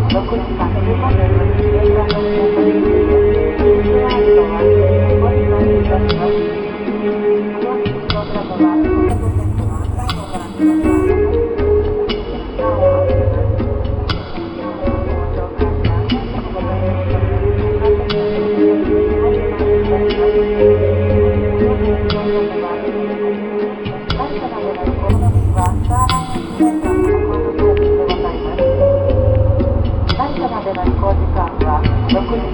6時35分に現在のスタートです。ツアーは5時開始いたします。本日のプログラムはこの部分では最後までご覧ください。なおを始めます。ご紹介がございますので、ご覧ください。5時開始いたします。本日のプログラムはバスなどのこの便はスターラインエクスプレスの運ぶサービスでございます。バスまでの飛行時間は6時